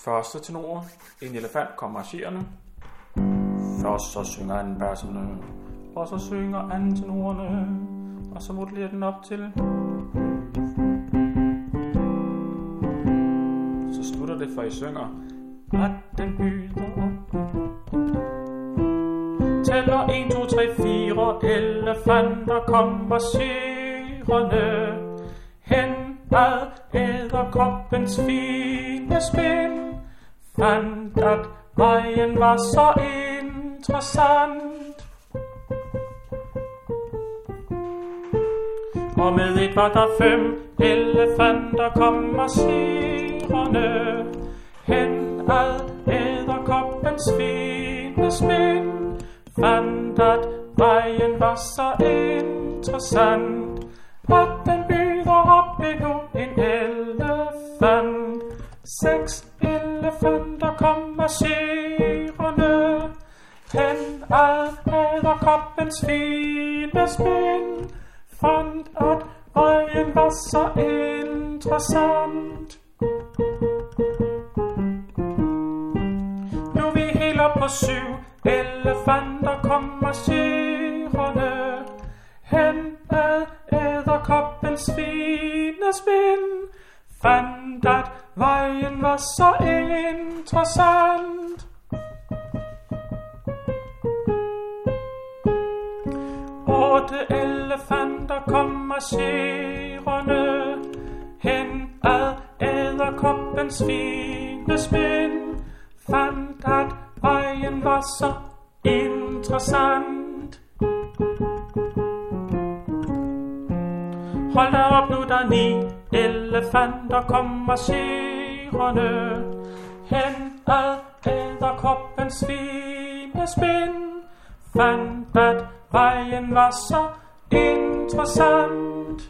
Første tenor. En elefant kommer marcherende. Først så synger anden basserne, og så synger anden tenorerne, og så modulerer den op til. Så slutter det, for I synger, at den byder op. Tæller 1, 2, 3, 4 elefanter kommer marcherende hen ad edderkoppens fine spind. Fandt at vejen var så interessant, og med et var der 5 elefanter kom marcherende hen ad edderkoppens fine spind. Fandt at vejen var så interessant, at den byder op endnu en elefant. 6 elefanter kom marcherende hen ad edderkoppens fine spind. Fandt at vejen var så interessant. Nu er vi helt op på 7 elefanter kom marcherende hen ad edderkoppens fine spind. Fandt at vejen var så interessant. 8 elefanter kom marcherende hen ad edderkoppens fine spind. Fandt at vejen var så interessant. Hold da op, nu der 9 elefanter kom marcherende hen ad edderkoppens fine spind. Fandt at vejen var så interessant.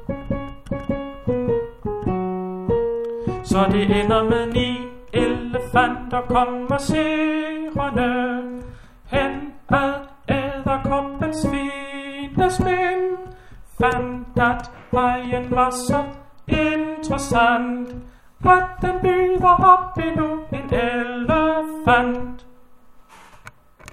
Så det ender med 9 elefanter kom marcherende hen ad edderkoppens fine spind. Fandt at vejen var så interessant, at den byder op endnu en elefant.